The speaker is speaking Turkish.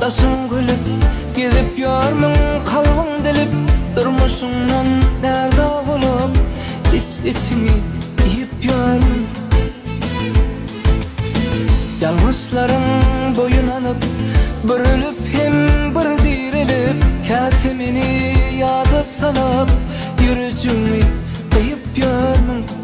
Başım gülüp gidip görmün, kalbin delip durmuşundan nerede bulup içini yiyip görmün. Yalnızların boyunlanıp bürülüp hem bir dirilip katimini yada sanıp yürücümü kıyıp görmün.